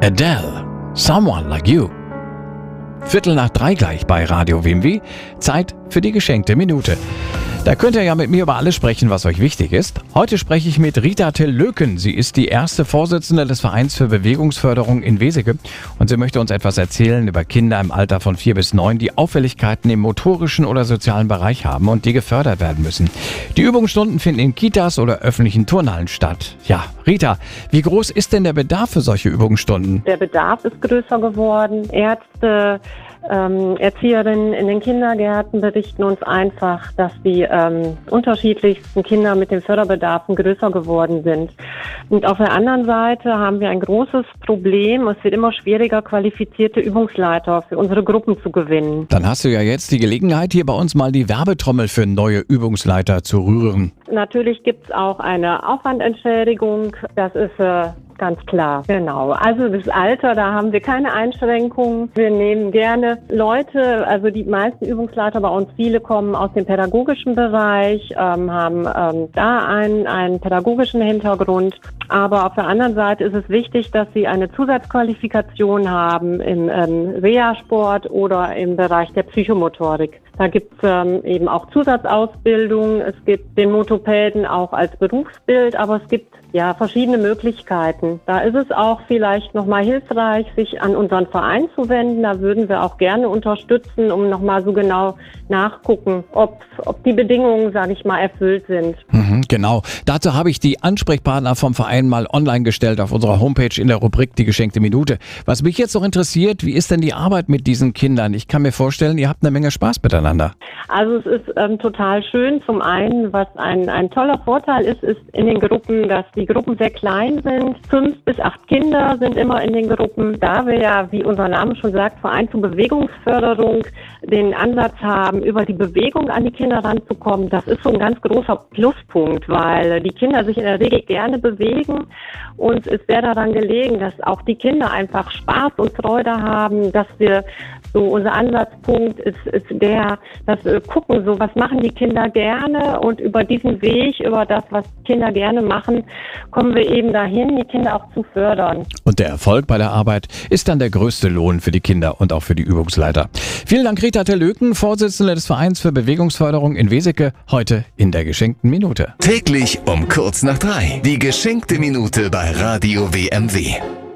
Adele, Someone Like You. 2:45 gleich bei Radio WMW. Zeit für die geschenkte Minute. Da könnt ihr ja mit mir über alles sprechen, was euch wichtig ist. Heute spreche ich mit Rita Till-Löken. Sie ist die erste Vorsitzende des Vereins für Bewegungsförderung in Weseke. Und sie möchte uns etwas erzählen über Kinder im Alter von 4 bis 9, die Auffälligkeiten im motorischen oder sozialen Bereich haben und die gefördert werden müssen. Die Übungsstunden finden in Kitas oder öffentlichen Turnhallen statt. Ja, Rita, wie groß ist denn der Bedarf für solche Übungsstunden? Der Bedarf ist größer geworden. Ärzte, Erzieherinnen in den Kindergärten berichten uns einfach, dass die unterschiedlichsten Kinder mit den Förderbedarfen größer geworden sind. Und auf der anderen Seite haben wir ein großes Problem. Es wird immer schwieriger, qualifizierte Übungsleiter für unsere Gruppen zu gewinnen. Dann hast du ja jetzt die Gelegenheit, hier bei uns mal die Werbetrommel für neue Übungsleiter zu rühren. Natürlich gibt es auch eine Aufwandentschädigung. Das ist ganz klar, genau. Also das Alter, da haben wir keine Einschränkungen. Wir nehmen gerne Leute, also die meisten Übungsleiter bei uns, viele kommen aus dem pädagogischen Bereich, haben da einen pädagogischen Hintergrund. Aber auf der anderen Seite ist es wichtig, dass sie eine Zusatzqualifikation haben im Reha-Sport oder im Bereich der Psychomotorik. Da gibt es eben auch Zusatzausbildung. Es gibt den Motopäden auch als Berufsbild, aber es gibt ja verschiedene Möglichkeiten. Da ist es auch vielleicht nochmal hilfreich, sich an unseren Verein zu wenden. Da würden wir auch gerne unterstützen, um nochmal so genau nachgucken, ob die Bedingungen, sage ich mal, erfüllt sind. Genau. Dazu habe ich die Ansprechpartner vom Verein mal online gestellt auf unserer Homepage in der Rubrik Die geschenkte Minute. Was mich jetzt noch interessiert, wie ist denn die Arbeit mit diesen Kindern? Ich kann mir vorstellen, ihr habt eine Menge Spaß miteinander. Also es ist total schön. Zum einen, was ein toller Vorteil ist in den Gruppen, dass die Gruppen sehr klein sind. 5 bis 8 Kinder sind immer in den Gruppen. Da wir ja, wie unser Name schon sagt, Verein zur Bewegungsförderung den Ansatz haben, über die Bewegung an die Kinder ranzukommen, das ist so ein ganz großer Pluspunkt, weil die Kinder sich in der Regel gerne bewegen und es wäre daran gelegen, dass auch die Kinder einfach Spaß und Freude haben, dass wir so, unser Ansatzpunkt ist der, dass wir gucken, so was machen die Kinder gerne und über diesen Weg, über das, was Kinder gerne machen, kommen wir eben dahin, die Kinder auch zu fördern. Und der Erfolg bei der Arbeit ist dann der größte Lohn für die Kinder und auch für die Übungsleiter. Vielen Dank, Rita Till-Löken, Vorsitzende des Vereins für Bewegungsförderung in Weseke, heute in der geschenkten Minute. Täglich um kurz nach 3. Die geschenkte Minute bei Radio WMW.